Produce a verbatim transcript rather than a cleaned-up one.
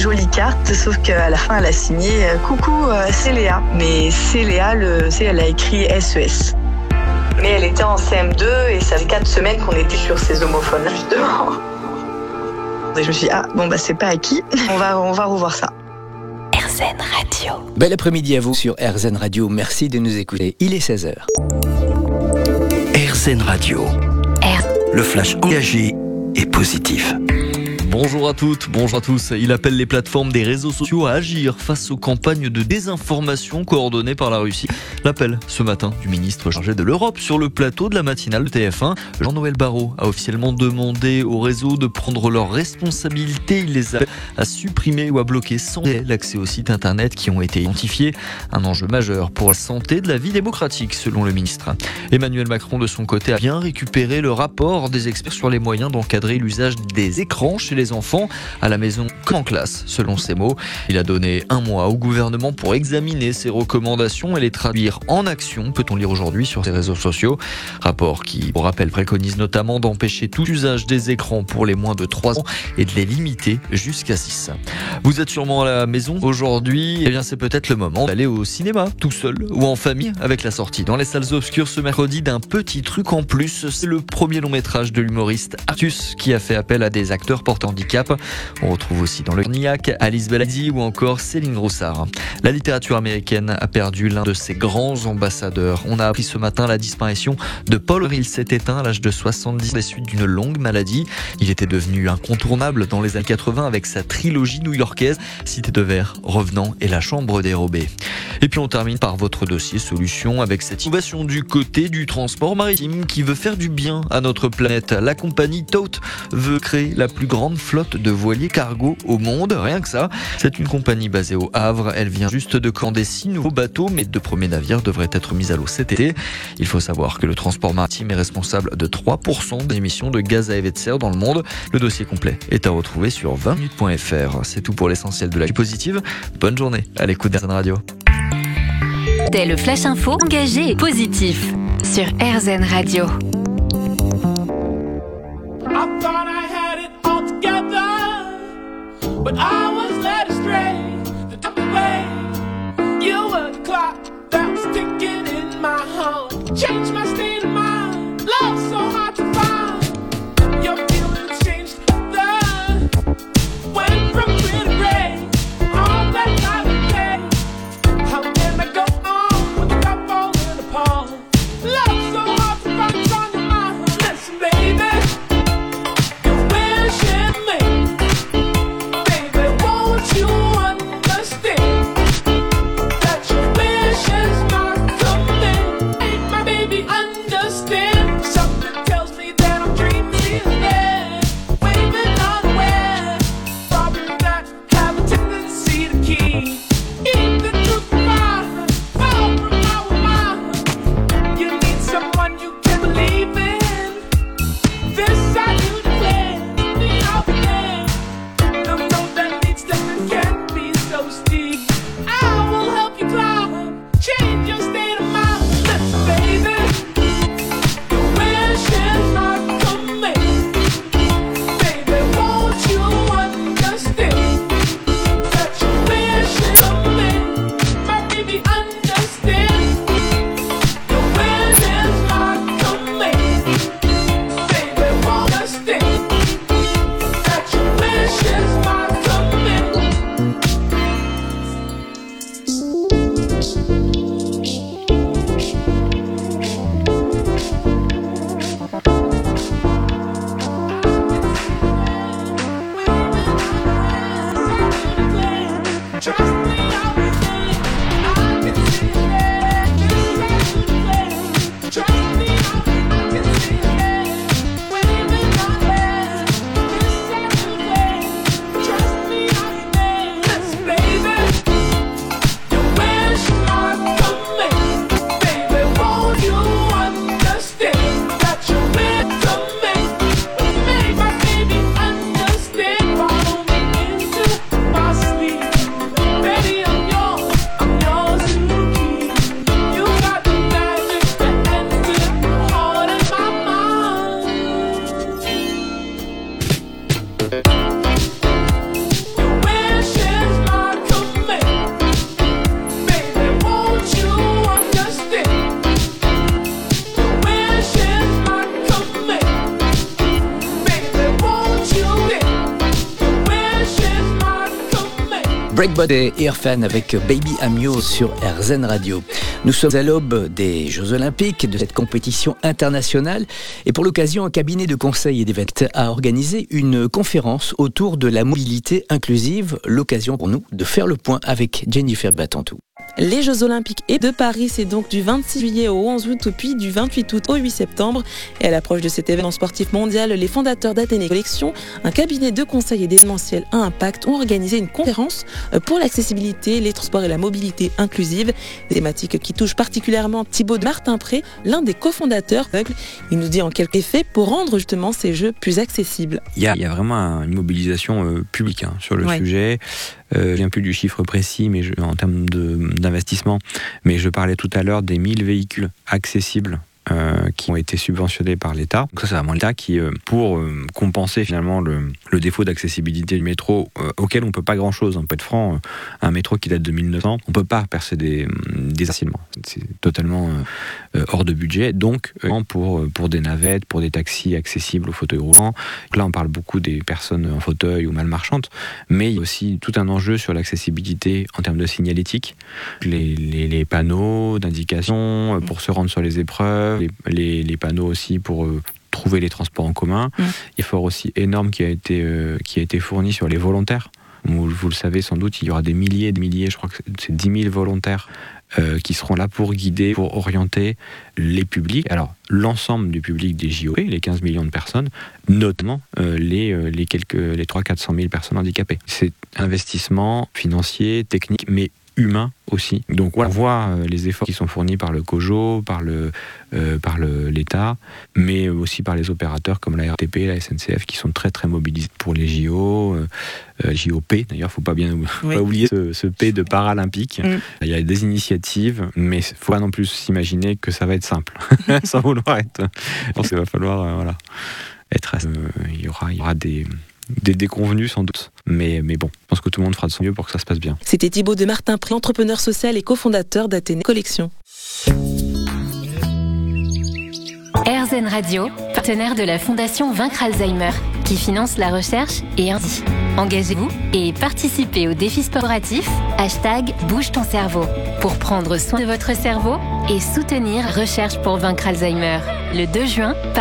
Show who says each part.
Speaker 1: jolie carte, sauf qu'à la fin, elle a signé euh, « Coucou, euh, c'est Léa ». Mais c'est Léa, le, c'est, elle a écrit S E S. Mais elle était en C M deux et ça fait quatre semaines qu'on était sur ces homophones, justement. Et je me suis dit, ah, bon, bah, c'est pas acquis. On va, on va revoir ça.
Speaker 2: R Z N Radio.
Speaker 3: Bel après-midi à vous sur R Z N Radio. Merci de nous écouter. Il est seize heures.
Speaker 4: R Z N Radio.
Speaker 2: R.
Speaker 4: Le flash engagé et positif.
Speaker 5: Bonjour à toutes, bonjour à tous. Il appelle les plateformes des réseaux sociaux à agir face aux campagnes de désinformation coordonnées par la Russie. L'appel ce matin du ministre chargé de l'Europe sur le plateau de la matinale de T F un. Jean-Noël Barrot a officiellement demandé aux réseaux de prendre leurs responsabilités. Il les appelle à supprimer ou à bloquer sans délai l'accès aux sites internet qui ont été identifiés. Un enjeu majeur pour la santé de la vie démocratique, selon le ministre. Emmanuel Macron, de son côté, a bien récupéré le rapport des experts sur les moyens d'encadrer l'usage des écrans chez les enfants, à la maison comme en classe, selon ses mots. Il a donné un mois au gouvernement pour examiner ses recommandations et les traduire en action, peut-on lire aujourd'hui sur ses réseaux sociaux. Rapport qui, pour rappel, préconise notamment d'empêcher tout usage des écrans pour les moins de trois ans et de les limiter jusqu'à six. Vous êtes sûrement à la maison aujourd'hui, et bien c'est peut-être le moment d'aller au cinéma, tout seul ou en famille, avec la sortie dans les salles obscures ce mercredi d'un petit truc en plus. C'est le premier long métrage de l'humoriste Artus qui a fait appel à des acteurs portant handicap. On retrouve aussi dans le Niac Alice Belladi ou encore Céline Roussard. La littérature américaine a perdu l'un de ses grands ambassadeurs. On a appris ce matin la disparition de Paul Auster. Il s'est éteint à l'âge de soixante-dix ans des suites d'une longue maladie. Il était devenu incontournable dans les années quatre-vingts avec sa trilogie new-yorkaise Cité de verre, Revenant et La chambre dérobée. Et puis on termine par votre dossier solution avec cette innovation du côté du transport maritime qui veut faire du bien à notre planète. La compagnie Tout veut créer la plus grande flotte de voiliers cargo au monde, rien que ça. C'est une compagnie basée au Havre. Elle vient juste de commander six nouveaux bateaux, mais deux premiers navires devraient être mis à l'eau cet été. Il faut savoir que le transport maritime est responsable de trois pour cent des émissions de gaz à effet de serre dans le monde. Le dossier complet est à retrouver sur vingt minutes point f r. C'est tout pour l'essentiel de l'actu positive. Bonne journée à l'écoute d'R Z N Radio.
Speaker 2: C'était le Flash Info engagé et positif sur R Z N Radio.
Speaker 6: But I was led astray, the top way. You were the clock that was ticking in my heart. Changed my state of mind. Love so hard to find. Your feelings changed. The went from clear to gray. All that night and day. How can I go on when the top falling apart? Love so hard to find. It's on your mind. Listen, baby, your wish is me. You understand that your wish is not coming. Make my baby understand. Something tells me that I'm dreaming again. Waving unaware. Problems that have a tendency to keep Keep the truth from my far from our mind. You need someone you can believe in. This I do declare. Me out there. The road that leads to can't be so steep. I will help you climb, change your state of mind. Listen, baby, your wish is not coming. Baby, won't you understand that your wish is coming? My baby, understand. Your wish is not coming. Baby, won't understand that your wish is not coming. Trust me, I'll be there. I can see it. Trust me, I can see it. Waving on there. Trust me, I'll be there. Listen, baby, your wish is not coming. Baby, won't you understand that your wish is coming? Make my baby understand. Follow me into my sleep.
Speaker 3: Breakbot et Irfan avec Baby I'm Yours sur R Z N Radio. Nous sommes à l'aube des Jeux Olympiques, de cette compétition internationale. Et pour l'occasion, un cabinet de conseil et d'événements a organisé une conférence autour de la mobilité inclusive. L'occasion pour nous de faire le point avec Jennifer Batantou.
Speaker 7: Les Jeux Olympiques et de Paris, c'est donc du vingt-six juillet au onze août, puis du vingt-huit août au huit septembre. Et à l'approche de cet événement sportif mondial, les fondateurs d'Athénée Collection, un cabinet de conseil et d'événementiel à impact, ont organisé une conférence pour l'accessibilité, les transports et la mobilité inclusive. Des thématiques qui touchent particulièrement Thibaut de Martin-Pré, l'un des cofondateurs. Il nous dit en quelques effets pour rendre justement ces jeux plus accessibles.
Speaker 8: Il y a, il y a vraiment une mobilisation euh, publique hein, sur le ouais. sujet. Euh, je ne viens plus du chiffre précis mais je, en termes de, d'investissement, mais je parlais tout à l'heure des mille véhicules accessibles Euh, qui ont été subventionnés par l'État. Donc ça, c'est vraiment l'État qui, euh, pour euh, compenser finalement le, le défaut d'accessibilité du métro, euh, auquel on peut pas grand-chose. On peut être franc, euh, un métro qui date de mille neuf cents, on peut pas percer des, des facilement. C'est totalement euh, hors de budget. Donc, euh, pour, pour des navettes, pour des taxis accessibles aux fauteuils roulants. Donc là, on parle beaucoup des personnes en fauteuil ou mal marchandes, mais il y a aussi tout un enjeu sur l'accessibilité en termes de signalétique. Les, les, les panneaux d'indication pour se rendre sur les épreuves, Les, les, les panneaux aussi pour euh, trouver les transports en commun. Mmh. Effort aussi énorme qui a été, euh, qui a été fourni sur les volontaires. Vous, vous le savez sans doute, il y aura des milliers et des milliers, je crois que c'est dix mille volontaires euh, qui seront là pour guider, pour orienter les publics. Alors, l'ensemble du public des J O P, les quinze millions de personnes, notamment euh, les, euh, les, quelques, les trois cents à quatre cent mille personnes handicapées. C'est investissement financier, technique, mais humain aussi. Donc voilà, on voit euh, les efforts qui sont fournis par le COJO, par, le, euh, par le, l'État, mais aussi par les opérateurs comme la R T P, la S N C F, qui sont très très mobilisés pour les J O, euh, euh, J O P, d'ailleurs, il ne faut pas bien oui. pas oublier ce, ce P de paralympique. Mm. Il y a des initiatives, mais il ne faut pas non plus s'imaginer que ça va être simple, sans vouloir être... Je pense qu'il va falloir euh, voilà, être... Euh, il y aura, il y aura des... Des déconvenus sans doute, mais, mais bon, je pense que tout le monde fera de son mieux pour que ça se passe bien.
Speaker 7: C'était Thibaut de Martin-Pré, entrepreneur social et cofondateur d'Athénée Collection.
Speaker 2: R Z N Radio, partenaire de la Fondation Vaincre Alzheimer, qui finance la recherche et ainsi. Engagez-vous et participez au défi sportif hashtag Bouge ton cerveau pour prendre soin de votre cerveau et soutenir Recherche pour vaincre Alzheimer. Le deux juin,